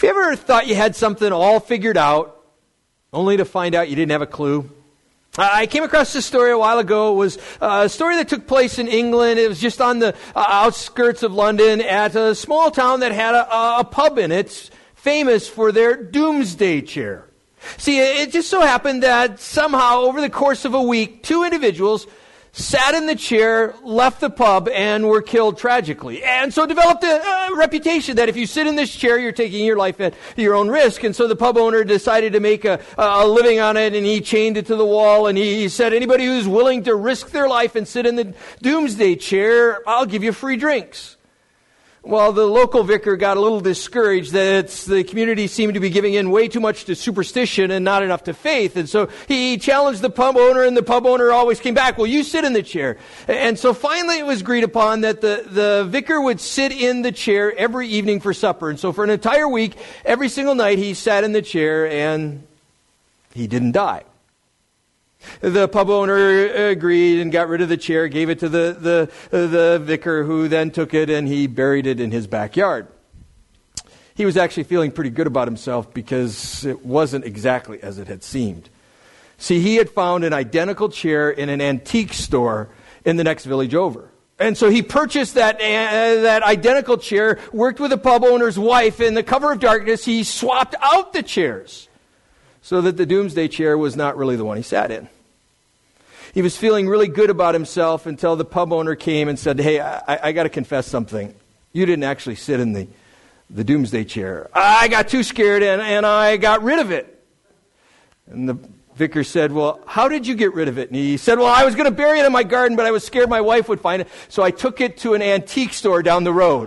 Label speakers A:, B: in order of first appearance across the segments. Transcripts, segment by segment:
A: Have you ever thought you had something all figured out, only to find out you didn't have a clue? I came across this story a while ago. It was a story that took place in England. It was just on the outskirts of London at a small town that had a pub in it, famous for their doomsday chair. See, it just so happened that somehow over the course of a week, 2 individuals sat in the chair, left the pub, and were killed tragically. And so developed a reputation that if you sit in this chair, you're taking your life at your own risk. And so the pub owner decided to make a living on it, and he chained it to the wall, and he said, anybody who's willing to risk their life and sit in the doomsday chair, I'll give you free drinks. Well, the local vicar got a little discouraged that the community seemed to be giving in way too much to superstition and not enough to faith. And so he challenged the pub owner, and the pub owner always came back, well, you sit in the chair. And so finally it was agreed upon that the vicar would sit in the chair every evening for supper. And so for an entire week, every single night, he sat in the chair, and he didn't die. The pub owner agreed and got rid of the chair, gave it to the vicar, who then took it and he buried it in his backyard. He was actually feeling pretty good about himself because it wasn't exactly as it had seemed. See, he had found an identical chair in an antique store in the next village over. And so he purchased that identical chair, worked with the pub owner's wife. In the cover of darkness, he swapped out the chairs, so that the doomsday chair was not really the one he sat in. He was feeling really good about himself until the pub owner came and said, hey, I got to confess something. You didn't actually sit in the doomsday chair. I got too scared and I got rid of it. And the vicar said, well, how did you get rid of it? And he said, well, I was going to bury it in my garden, but I was scared my wife would find it. So I took it to an antique store down the road.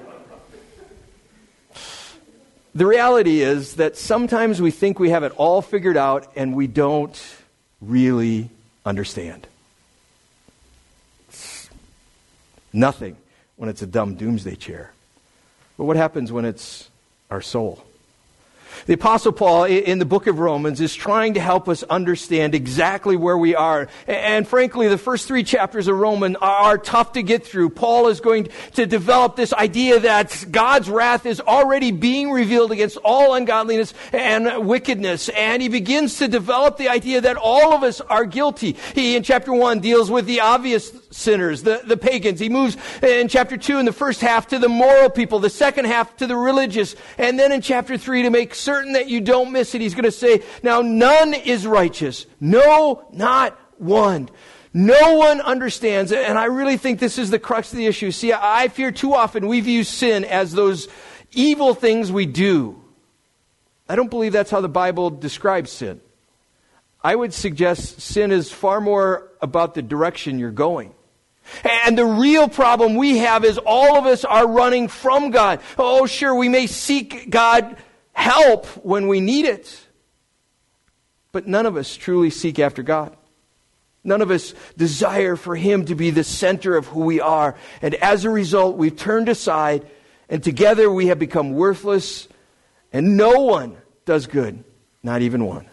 A: The reality is that sometimes we think we have it all figured out and we don't really understand. It's nothing when it's a dumb doomsday chair. But what happens when it's our soul? The Apostle Paul in the book of Romans is trying to help us understand exactly where we are. And frankly, the first 3 chapters of Romans are tough to get through. Paul is going to develop this idea that God's wrath is already being revealed against all ungodliness and wickedness. And he begins to develop the idea that all of us are guilty. He, in chapter 1, deals with the obvious sinners, the pagans. He moves in chapter 2 in the first half to the moral people, the second half to the religious. And then in chapter 3, to make certain that you don't miss it, he's going to say, now none is righteous. No, not one. No one understands it. And I really think this is the crux of the issue. See, I fear too often we view sin as those evil things we do. I don't believe that's how the Bible describes sin. I would suggest sin is far more about the direction you're going. And the real problem we have is all of us are running from God. Oh, sure, we may seek God help when we need it, but none of us truly seek after God. None of us desire for Him to be the center of who we are. And as a result, we've turned aside, and together we have become worthless, and no one does good, not even one.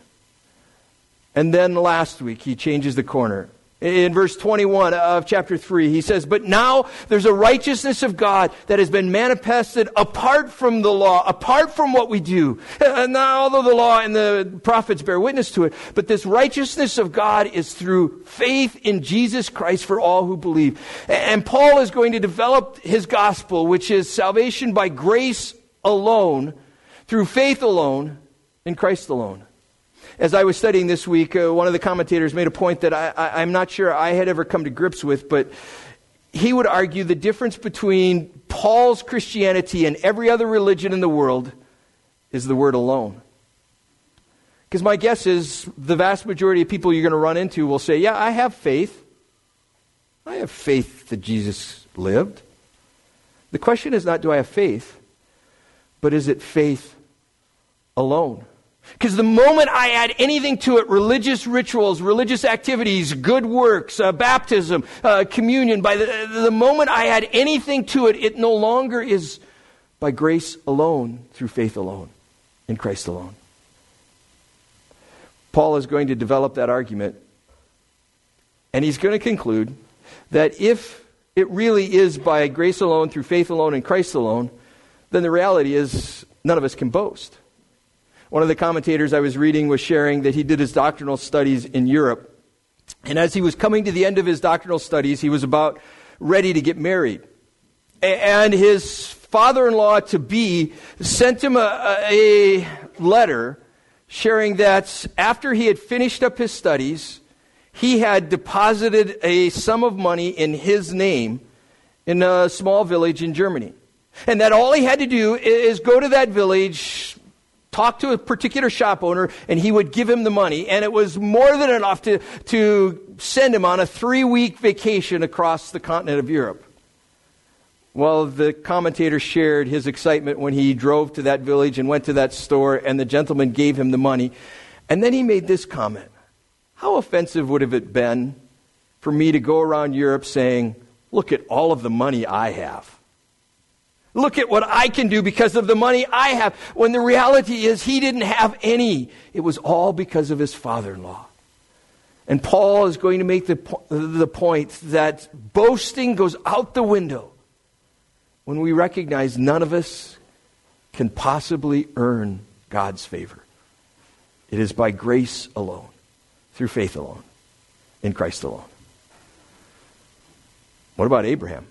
A: And then last week, he changes the corner. In verse 21 of chapter 3, he says, but now there's a righteousness of God that has been manifested apart from the law, apart from what we do. Now, although the law and the prophets bear witness to it, but this righteousness of God is through faith in Jesus Christ for all who believe. And Paul is going to develop his gospel, which is salvation by grace alone, through faith alone, in Christ alone. As I was studying this week, one of the commentators made a point that I'm not sure I had ever come to grips with, but he would argue the difference between Paul's Christianity and every other religion in the world is the word alone. Because my guess is the vast majority of people you're going to run into will say, yeah, I have faith. I have faith that Jesus lived. The question is not, do I have faith, but is it faith alone? Because the moment I add anything to it, religious rituals, religious activities, good works, baptism, communion, by the moment I add anything to it, it no longer is by grace alone, through faith alone, in Christ alone. Paul is going to develop that argument, and he's going to conclude that if it really is by grace alone, through faith alone, in Christ alone, then the reality is none of us can boast. One of the commentators I was reading was sharing that he did his doctoral studies in Europe. And as he was coming to the end of his doctoral studies, he was about ready to get married. And his father-in-law-to-be sent him a letter sharing that after he had finished up his studies, he had deposited a sum of money in his name in a small village in Germany. And that all he had to do is go to that village, talk to a particular shop owner, and he would give him the money. And it was more than enough to send him on a 3-week vacation across the continent of Europe. Well, the commentator shared his excitement when he drove to that village and went to that store, and the gentleman gave him the money. And then he made this comment: how offensive would have it been for me to go around Europe saying, look at all of the money I have. Look at what I can do because of the money I have. When the reality is he didn't have any. It was all because of his father-in-law. And Paul is going to make the point that boasting goes out the window when we recognize none of us can possibly earn God's favor. It is by grace alone, through faith alone, in Christ alone. What about Abraham?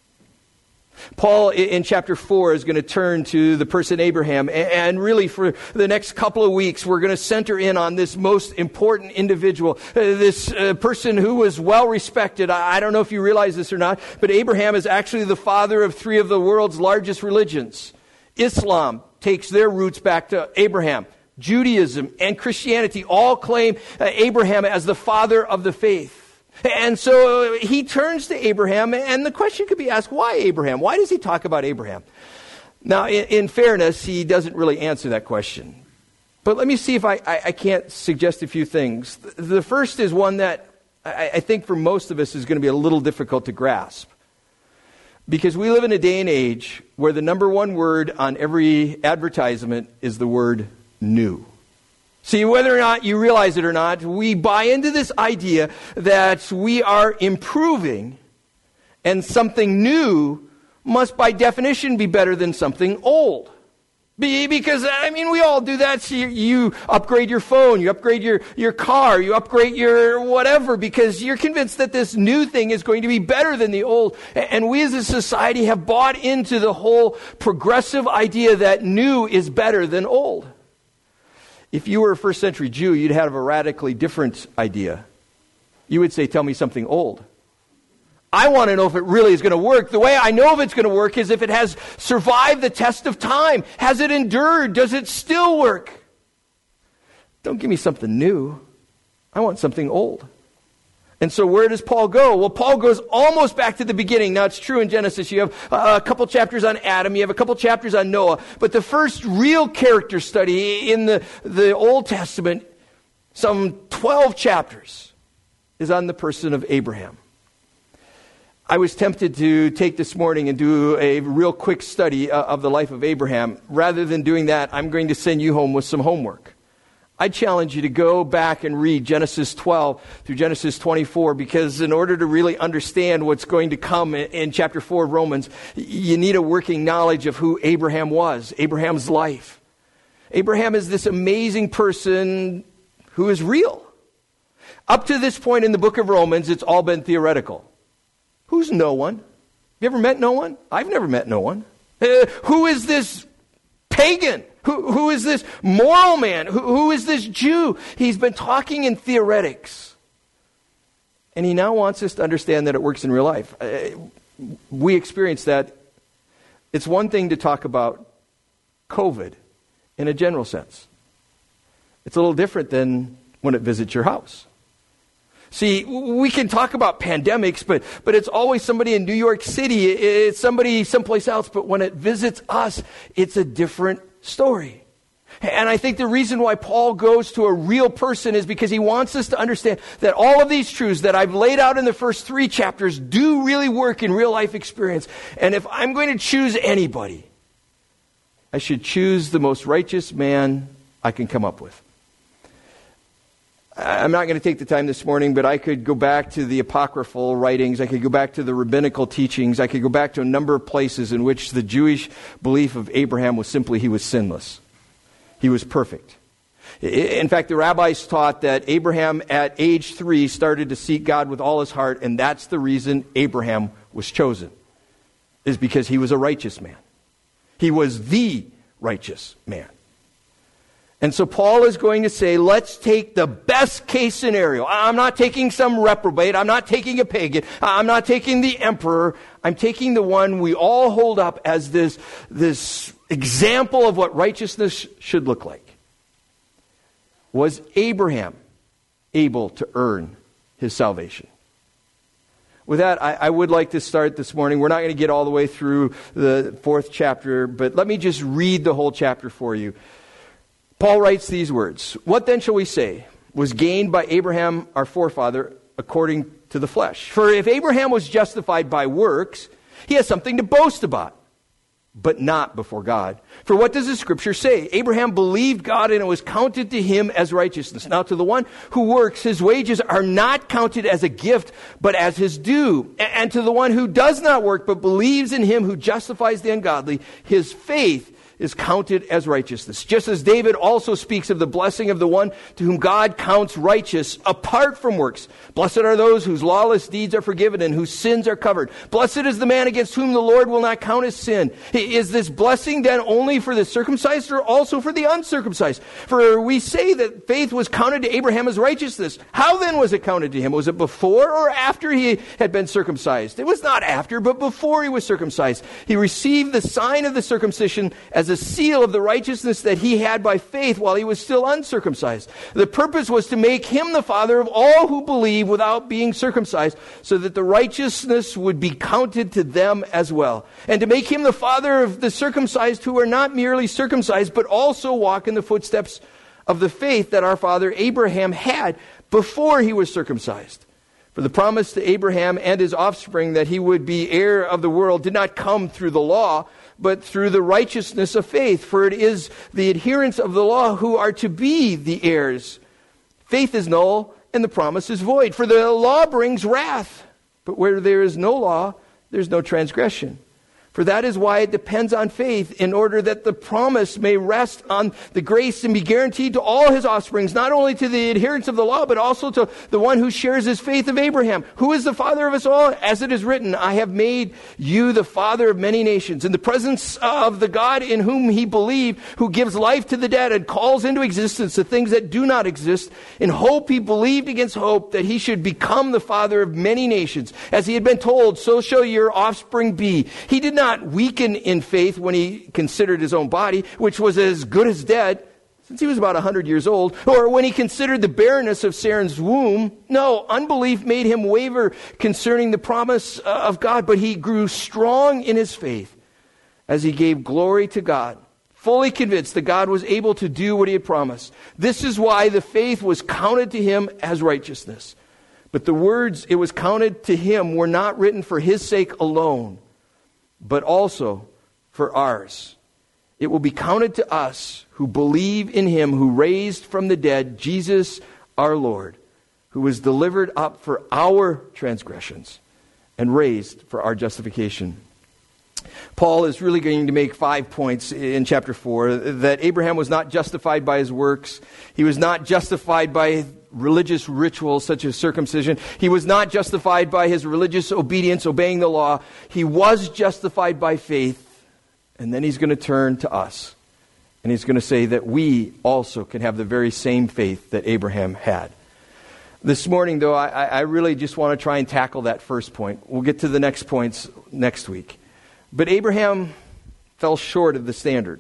A: Paul, in chapter 4, is going to turn to the person Abraham. And really, for the next couple of weeks, we're going to center in on this most important individual, this person who was well respected. I don't know if you realize this or not, but Abraham is actually the father of 3 of the world's largest religions. Islam takes their roots back to Abraham. Judaism and Christianity all claim Abraham as the father of the faith. And so he turns to Abraham, and the question could be asked, why Abraham? Why does he talk about Abraham? Now, in fairness, he doesn't really answer that question. But let me see if I can't suggest a few things. The first is one that I think for most of us is going to be a little difficult to grasp. Because we live in a day and age where the number one word on every advertisement is the word new. See, whether or not you realize it or not, we buy into this idea that we are improving, and something new must by definition be better than something old. Because, we all do that. So you upgrade your phone, you upgrade your car, you upgrade your whatever, because you're convinced that this new thing is going to be better than the old. And we as a society have bought into the whole progressive idea that new is better than old. If you were a first century Jew, you'd have a radically different idea. You would say, tell me something old. I want to know if it really is going to work. The way I know if it's going to work is if it has survived the test of time. Has it endured? Does it still work? Don't give me something new. I want something old. And so where does Paul go? Well, Paul goes almost back to the beginning. Now, it's true in Genesis. You have a couple chapters on Adam. You have a couple chapters on Noah. But the first real character study in the Old Testament, some 12 chapters, is on the person of Abraham. I was tempted to take this morning and do a real quick study of the life of Abraham. Rather than doing that, I'm going to send you home with some homework. I challenge you to go back and read Genesis 12 through Genesis 24, because in order to really understand what's going to come in chapter 4 of Romans, you need a working knowledge of who Abraham was, Abraham's life. Abraham is this amazing person who is real. Up to this point in the book of Romans, it's all been theoretical. Who's no one? You ever met no one? I've never met no one. Who is this pagan? Who is this moral man? Who is this Jew? He's been talking in theoretics. And he now wants us to understand that it works in real life. We experience that. It's one thing to talk about COVID in a general sense. It's a little different than when it visits your house. See, we can talk about pandemics, but it's always somebody in New York City. It's somebody someplace else. But when it visits us, it's a different story. And I think the reason why Paul goes to a real person is because he wants us to understand that all of these truths that I've laid out in the first 3 chapters do really work in real life experience. And if I'm going to choose anybody, I should choose the most righteous man I can come up with. I'm not going to take the time this morning, but I could go back to the apocryphal writings. I could go back to the rabbinical teachings. I could go back to a number of places in which the Jewish belief of Abraham was simply he was sinless. He was perfect. In fact, the rabbis taught that Abraham at age 3 started to seek God with all his heart, and that's the reason Abraham was chosen, is because he was a righteous man. He was the righteous man. And so Paul is going to say, let's take the best case scenario. I'm not taking some reprobate. I'm not taking a pagan. I'm not taking the emperor. I'm taking the one we all hold up as this example of what righteousness should look like. Was Abraham able to earn his salvation? With that, I would like to start this morning. We're not going to get all the way through the 4th chapter, but let me just read the whole chapter for you. Paul writes these words, "What then shall we say was gained by Abraham our forefather according to the flesh? For if Abraham was justified by works, he has something to boast about, but not before God. For what does the scripture say? Abraham believed God and it was counted to him as righteousness. Now to the one who works, his wages are not counted as a gift, but as his due. And to the one who does not work, but believes in him who justifies the ungodly, his faith is counted as righteousness. Just as David also speaks of the blessing of the one to whom God counts righteous apart from works. Blessed are those whose lawless deeds are forgiven and whose sins are covered. Blessed is the man against whom the Lord will not count his sin. Is this blessing then only for the circumcised or also for the uncircumcised? For we say that faith was counted to Abraham as righteousness. How then was it counted to him? Was it before or after he had been circumcised? It was not after, but before he was circumcised. He received the sign of the circumcision as a seal of the righteousness that he had by faith while he was still uncircumcised. The purpose was to make him the father of all who believe without being circumcised, so that the righteousness would be counted to them as well. And to make him the father of the circumcised who are not merely circumcised, but also walk in the footsteps of the faith that our father Abraham had before he was circumcised. For the promise to Abraham and his offspring that he would be heir of the world did not come through the law, but through the righteousness of faith. For it is the adherents of the law who are to be the heirs. Faith is null and the promise is void. For the law brings wrath. But where there is no law, there's no transgression. For that is why it depends on faith, in order that the promise may rest on the grace and be guaranteed to all his offsprings, not only to the adherents of the law, but also to the one who shares his faith of Abraham, who is the father of us all. As it is written, I have made you the father of many nations, in the presence of the God in whom he believed, who gives life to the dead and calls into existence the things that do not exist. In hope he believed against hope that he should become the father of many nations. As he had been told, so shall your offspring be. He did not weaken in faith when he considered his own body, which was as good as dead, since he was about 100 years old, or when he considered the barrenness of Sarah's womb. No, unbelief made him waver concerning the promise of God, but he grew strong in his faith as he gave glory to God, fully convinced that God was able to do what he had promised. This is why the faith was counted to him as righteousness. But the words "it was counted to him" were not written for his sake alone, but also for ours. It will be counted to us who believe in him who raised from the dead Jesus our Lord, who was delivered up for our transgressions and raised for our justification. Paul is really going to make 5 points in chapter 4. That Abraham was not justified by his works. He was not justified by religious rituals such as circumcision. He was not justified by his religious obedience, obeying the law. He was justified by faith. And then he's going to turn to us. And he's going to say that we also can have the very same faith that Abraham had. This morning, though, I really just want to try and tackle that first point. We'll get to the next points next week. But Abraham fell short of the standard.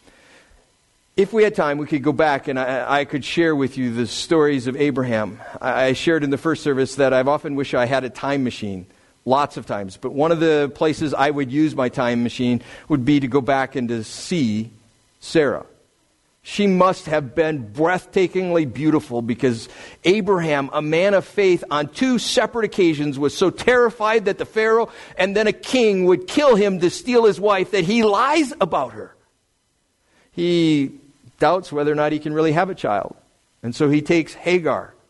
A: If we had time, we could go back and I could share with you the stories of Abraham. I shared in the first service that I've often wished I had a time machine, lots of times. But one of the places I would use my time machine would be to go back and to see Sarah. She must have been breathtakingly beautiful, because Abraham, a man of faith, on 2 separate occasions was so terrified that the Pharaoh and then a king would kill him to steal his wife that he lies about her. He doubts whether or not he can really have a child. And so he takes Hagar,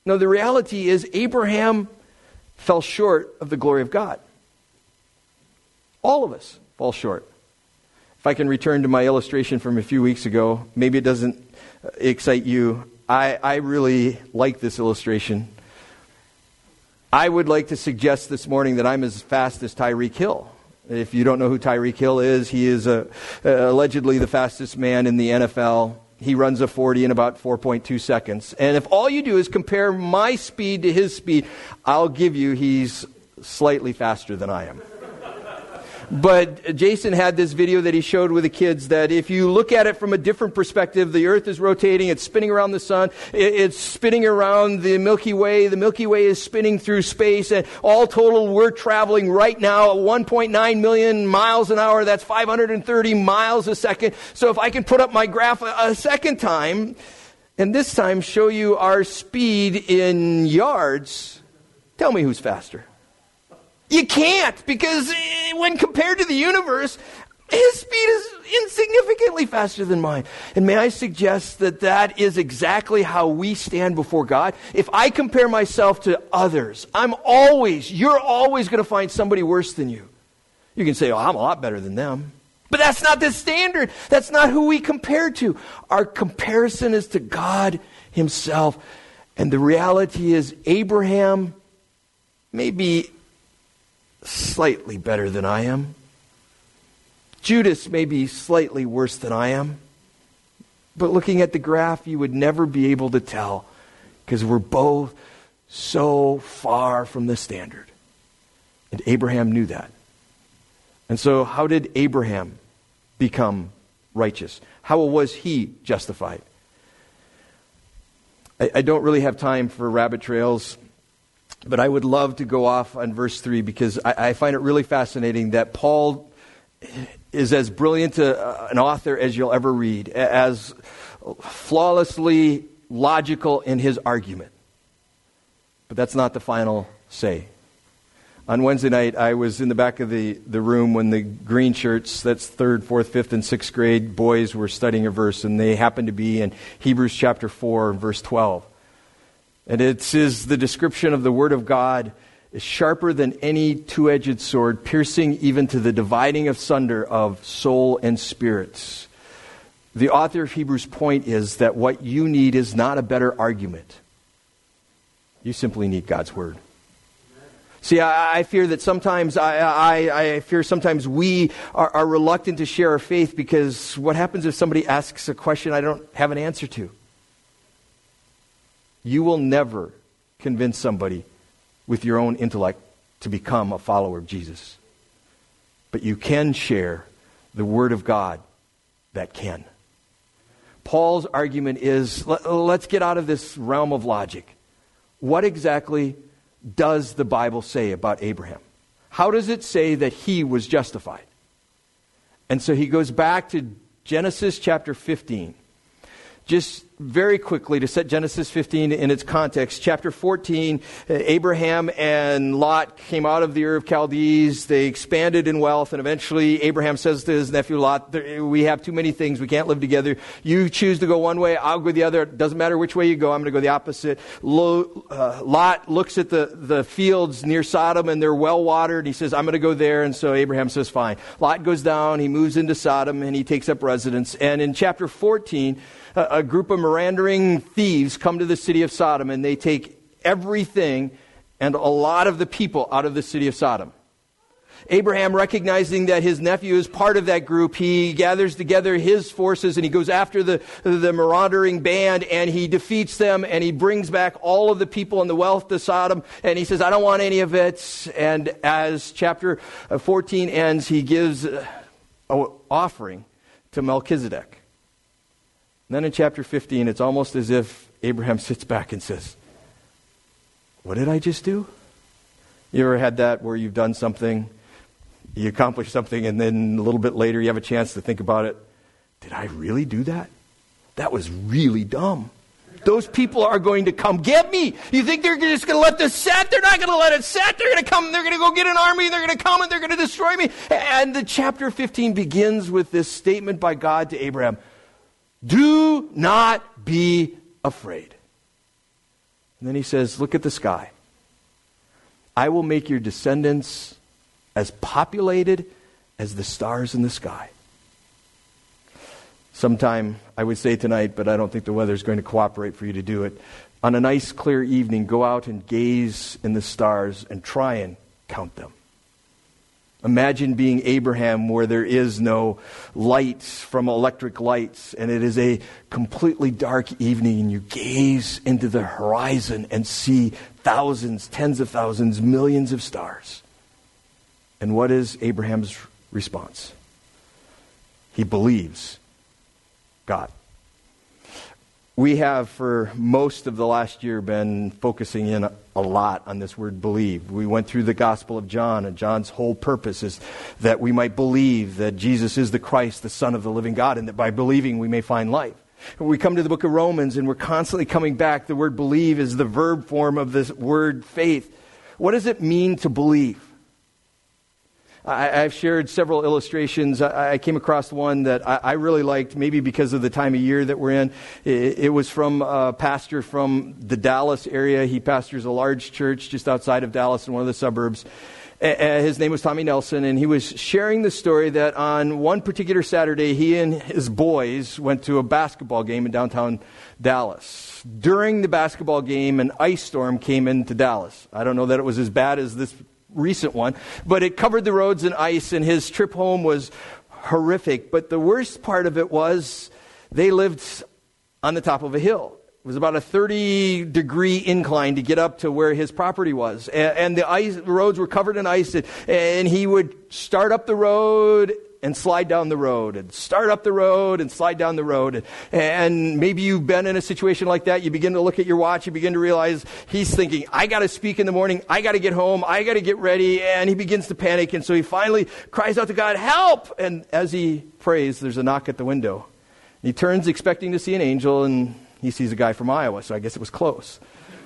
A: No, the reality is Abraham fell short of the glory of God. All of us fall short. If I can return to my illustration from a few weeks ago, maybe it doesn't excite you. I really like this illustration. I would like to suggest this morning that I'm as fast as Tyreek Hill. If you don't know who Tyreek Hill is, he is allegedly the fastest man in the NFL. He runs a 40 in about 4.2 seconds. And if all you do is compare my speed to his speed, I'll give you he's slightly faster than I am. But Jason had this video that he showed with the kids that if you look at it from a different perspective, the earth is rotating, it's spinning around the sun, it's spinning around the Milky Way is spinning through space, and all total we're traveling right now at 1.9 million miles an hour, that's 530 miles a second. So if I can put up my graph a second time, and this time show you our speed in yards, tell me who's faster. You can't, because when compared to the universe, his speed is insignificantly faster than mine. And may I suggest that that is exactly how we stand before God? If I compare myself to others, you're always going to find somebody worse than you. You can say, oh, I'm a lot better than them. But that's not the standard. That's not who we compare to. Our comparison is to God himself. And the reality is Abraham may be slightly better than I am. Judas may be slightly worse than I am. But looking at the graph, you would never be able to tell, because we're both so far from the standard. And Abraham knew that. And so how did Abraham become righteous? How was he justified? I don't really have time for rabbit trails, but I would love to go off on verse 3 because I find it really fascinating that Paul is as brilliant an author as you'll ever read, as flawlessly logical in his argument. But that's not the final say. On Wednesday night, I was in the back of the room when the green shirts, that's 3rd, 4th, 5th, and 6th grade boys were studying a verse, and they happened to be in Hebrews chapter 4, verse 12. And it is the description of the Word of God is sharper than any two-edged sword, piercing even to the dividing asunder of soul and spirits. The author of Hebrews' point is that what you need is not a better argument. You simply need God's Word. See, I fear that sometimes sometimes we are reluctant to share our faith because what happens if somebody asks a question I don't have an answer to? You will never convince somebody with your own intellect to become a follower of Jesus. But you can share the Word of God that can. Paul's argument is, let's get out of this realm of logic. What exactly does the Bible say about Abraham? How does it say that he was justified? And so he goes back to Genesis chapter 15. Just very quickly to set Genesis 15 in its context. Chapter 14, Abraham and Lot came out of the Ur of Chaldees. They expanded in wealth, and eventually Abraham says to his nephew Lot, we have too many things. We can't live together. You choose to go one way, I'll go the other. It doesn't matter which way you go. I'm going to go the opposite. Lot looks at the fields near Sodom, and they're well watered. He says, I'm going to go there. And so Abraham says, fine. Lot goes down. He moves into Sodom, and he takes up residence. And in chapter 14, a group of meandering thieves come to the city of Sodom, and they take everything and a lot of the people out of the city of Sodom. Abraham, recognizing that his nephew is part of that group, he gathers together his forces and he goes after the marauding band, and he defeats them, and he brings back all of the people and the wealth to Sodom, and he says, I don't want any of it. And as chapter 14 ends, he gives an offering to Melchizedek. And then in chapter 15, it's almost as if Abraham sits back and says, what did I just do? You ever had that where you've done something, you accomplish something, and then a little bit later you have a chance to think about it? Did I really do that? That was really dumb. Those people are going to come get me. You think they're just going to let this set? They're not going to let it set. They're going to come. They're going to go get an army. They're going to come and they're going to destroy me. And the chapter 15 begins with this statement by God to Abraham. Do not be afraid. And then he says, look at the sky. I will make your descendants as populated as the stars in the sky. Sometime, I would say tonight, but I don't think the weather is going to cooperate for you to do it. On a nice, clear evening, go out and gaze in the stars and try and count them. Imagine being Abraham where there is no light from electric lights and it is a completely dark evening and you gaze into the horizon and see thousands, tens of thousands, millions of stars. And what is Abraham's response? He believes God. We have, for most of the last year, been focusing in a lot on this word believe. We went through the Gospel of John, and John's whole purpose is that we might believe that Jesus is the Christ, the Son of the living God, and that by believing we may find life. We come to the book of Romans, and we're constantly coming back. The word believe is the verb form of this word faith. What does it mean to believe? I've shared several illustrations. I came across one that I really liked, maybe because of the time of year that we're in. It was from a pastor from the Dallas area. He pastors a large church just outside of Dallas in one of the suburbs. His name was Tommy Nelson, and he was sharing the story that on one particular Saturday, he and his boys went to a basketball game in downtown Dallas. During the basketball game, an ice storm came into Dallas. I don't know that it was as bad as this recent one, but it covered the roads in ice, and his trip home was horrific. But the worst part of it was they lived on the top of a hill. It was about a 30-degree incline to get up to where his property was. And the roads were covered in ice, and he would start up the road and slide down the road, and start up the road and slide down the road. And maybe you've been in a situation like that. You begin to look at your watch. You begin to realize he's thinking, I got to speak in the morning. I got to get home. I got to get ready. And he begins to panic. And so he finally cries out to God, help! And as he prays, there's a knock at the window. He turns expecting to see an angel, and he sees a guy from Iowa, so I guess it was close.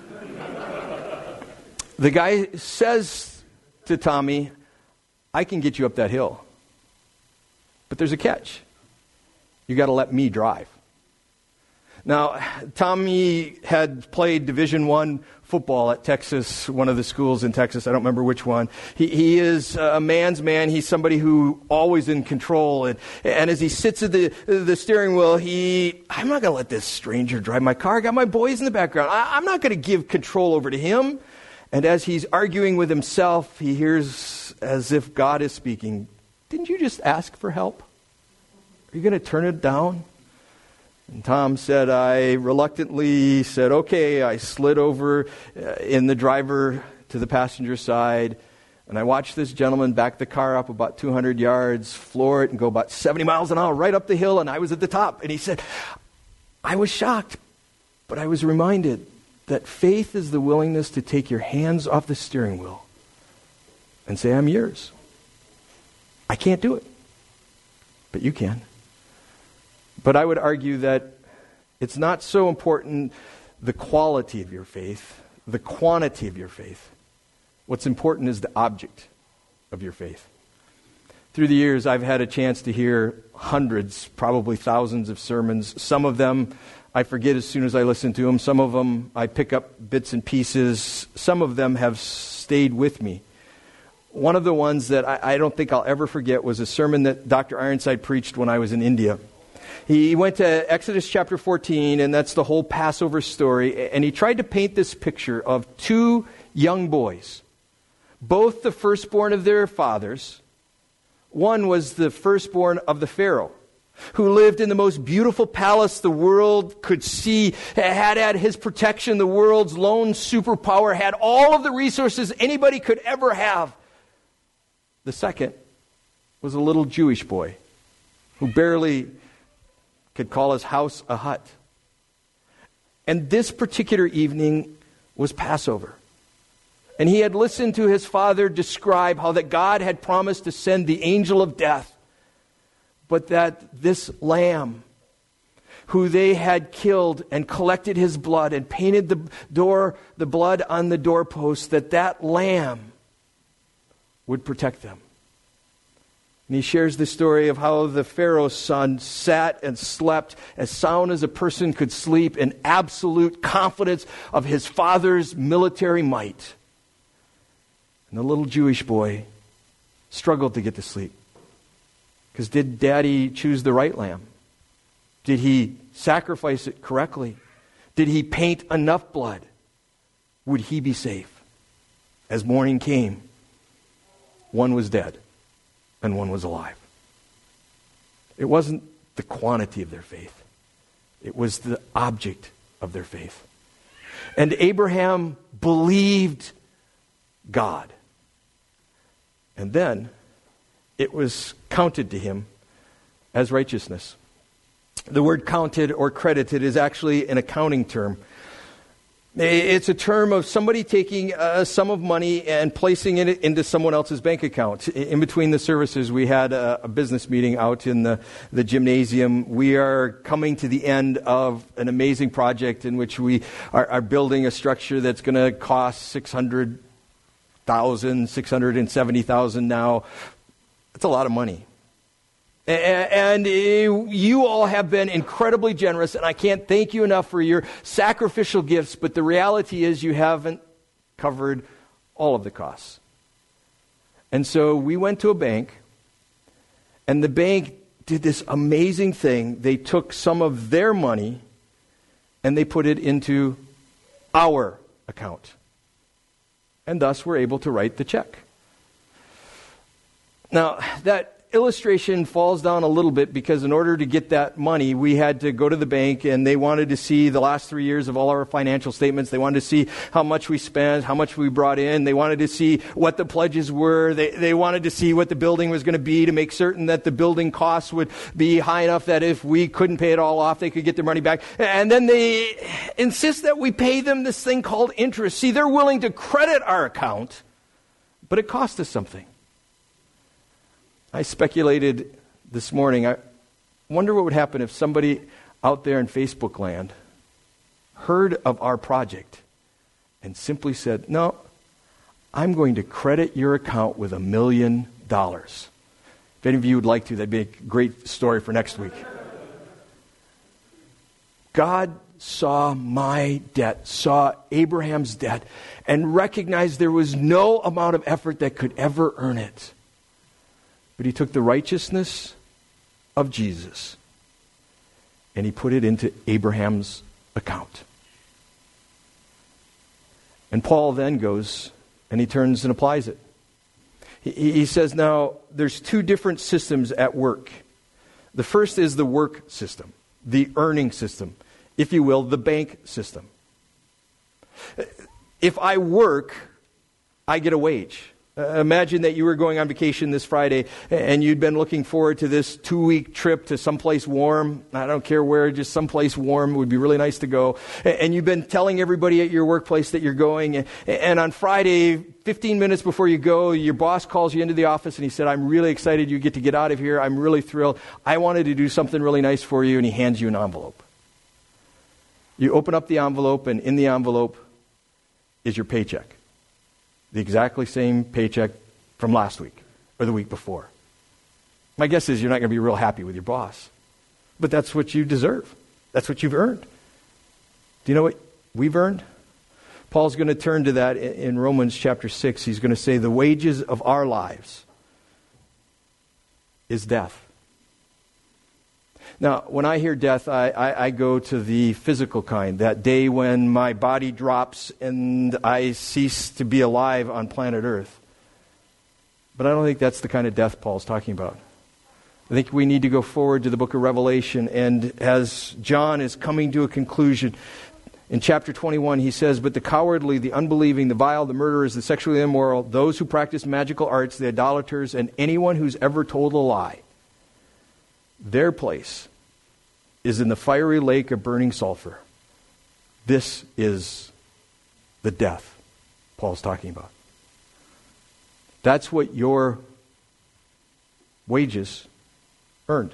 A: The guy says to Tommy, I can get you up that hill. But there's a catch. You got to let me drive. Now, Tommy had played Division I football at Texas, one of the schools in Texas. I don't remember which one. He is a man's man. He's somebody who always in control. And as he sits at the steering wheel, I'm not going to let this stranger drive my car. I got my boys in the background. I'm not going to give control over to him. And as he's arguing with himself, he hears as if God is speaking, didn't you just ask for help? Are you going to turn it down? And Tom said, I reluctantly said, okay. I slid over in the driver to the passenger side, and I watched this gentleman back the car up about 200 yards, floor it, and go about 70 miles an hour right up the hill, and I was at the top. And he said, I was shocked, but I was reminded that faith is the willingness to take your hands off the steering wheel and say, I'm yours. I can't do it, but you can. But I would argue that it's not so important the quality of your faith, the quantity of your faith. What's important is the object of your faith. Through the years, I've had a chance to hear hundreds, probably thousands of sermons. Some of them I forget as soon as I listen to them. Some of them I pick up bits and pieces. Some of them have stayed with me. One of the ones that I don't think I'll ever forget was a sermon that Dr. Ironside preached when I was in India. He went to Exodus chapter 14, and that's the whole Passover story, and he tried to paint this picture of two young boys, both the firstborn of their fathers. One was the firstborn of the Pharaoh, who lived in the most beautiful palace the world could see, had his protection, the world's lone superpower, had all of the resources anybody could ever have. The second was a little Jewish boy who barely could call his house a hut. And this particular evening was Passover. And he had listened to his father describe how that God had promised to send the angel of death, but that this lamb, who they had killed and collected his blood and painted the blood on the doorpost, that lamb would protect them. And he shares the story of how the Pharaoh's son sat and slept as sound as a person could sleep in absolute confidence of his father's military might. And the little Jewish boy struggled to get to sleep. Because did Daddy choose the right lamb? Did he sacrifice it correctly? Did he paint enough blood? Would he be safe? As morning came, one was dead and one was alive. It wasn't the quantity of their faith. It was the object of their faith. And Abraham believed God. And then it was counted to him as righteousness. The word counted or credited is actually an accounting term. It's a term of somebody taking a sum of money and placing it into someone else's bank account. In between the services, we had a business meeting out in the gymnasium. We are coming to the end of an amazing project in which we are building a structure that's going to cost $670,000 now. That's a lot of money. And you all have been incredibly generous, and I can't thank you enough for your sacrificial gifts, but the reality is you haven't covered all of the costs. And so we went to a bank, and the bank did this amazing thing. They took some of their money, and they put it into our account. And thus we're able to write the check. Now, that illustration falls down a little bit because in order to get that money, we had to go to the bank, and they wanted to see the last 3 years of all our financial statements. They wanted to see how much we spent, how much we brought in. They wanted to see what the pledges were. They wanted to see what the building was going to be to make certain that the building costs would be high enough that if we couldn't pay it all off, they could get their money back. And then they insist that we pay them this thing called interest. See, they're willing to credit our account, but it cost us something. I speculated this morning, I wonder what would happen if somebody out there in Facebook land heard of our project and simply said, no, I'm going to credit your account with $1 million. If any of you would like to, that'd be a great story for next week. God saw my debt, saw Abraham's debt, and recognized there was no amount of effort that could ever earn it. But he took the righteousness of Jesus and he put it into Abraham's account. And Paul then goes and he turns and applies it. He says, now, there's two different systems at work. The first is the work system, the earning system, if you will, the bank system. If I work, I get a wage. Imagine that you were going on vacation this Friday and you'd been looking forward to this 2-week trip to someplace warm. I don't care where, just someplace warm. It would be really nice to go. And you've been telling everybody at your workplace that you're going. And on Friday, 15 minutes before you go, your boss calls you into the office and he said, I'm really excited you get to get out of here. I'm really thrilled. I wanted to do something really nice for you. And he hands you an envelope. You open up the envelope, and in the envelope is your paycheck. The exactly same paycheck from last week or the week before. My guess is you're not going to be real happy with your boss. But that's what you deserve. That's what you've earned. Do you know what we've earned? Paul's going to turn to that in Romans chapter 6. He's going to say the wages of our lives is death. Now, when I hear death, I go to the physical kind, that day when my body drops and I cease to be alive on planet Earth. But I don't think that's the kind of death Paul's talking about. I think we need to go forward to the book of Revelation, and as John is coming to a conclusion, in chapter 21 he says, but the cowardly, the unbelieving, the vile, the murderers, the sexually immoral, those who practice magical arts, the idolaters, and anyone who's ever told a lie, their place is in the fiery lake of burning sulfur. This is the death Paul's talking about. That's what your wages earned.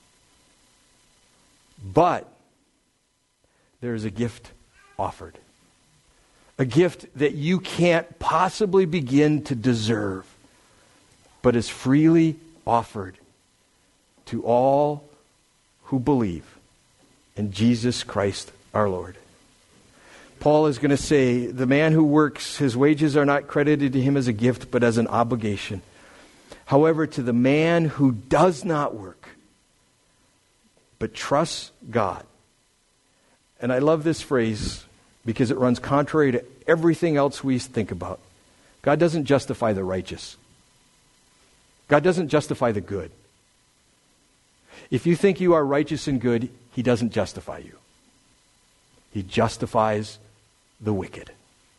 A: But there is a gift offered. A gift that you can't possibly begin to deserve, but is freely offered to all who believe in Jesus Christ our Lord. Paul is going to say, the man who works, his wages are not credited to him as a gift, but as an obligation. However, to the man who does not work, but trusts God. And I love this phrase because it runs contrary to everything else we think about. God doesn't justify the righteous. God doesn't justify the good. If you think you are righteous and good, He doesn't justify you. He justifies the wicked.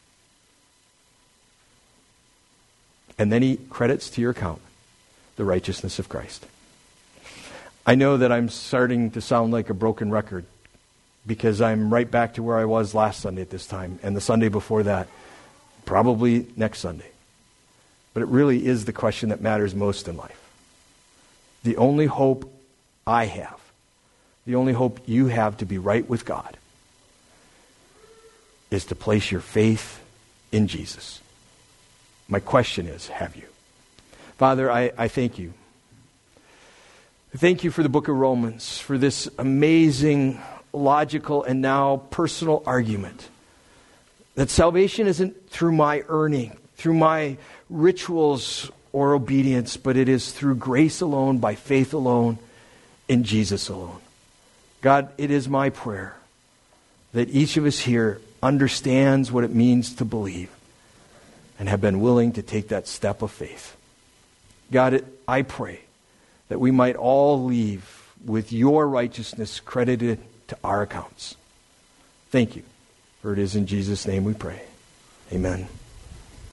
A: And then He credits to your account the righteousness of Christ. I know that I'm starting to sound like a broken record because I'm right back to where I was last Sunday at this time and the Sunday before that, probably next Sunday. But it really is the question that matters most in life. The only hope I have, the only hope you have to be right with God is to place your faith in Jesus. My question is, have you? Father, I thank you. Thank you for the book of Romans, for this amazing, logical, and now personal argument that salvation isn't through my earning, through my rituals or obedience, but it is through grace alone, by faith alone, in Jesus alone. God, it is my prayer that each of us here understands what it means to believe and have been willing to take that step of faith. God, I pray that we might all leave with your righteousness credited to our accounts. Thank you. For it is in Jesus' name we pray. Amen.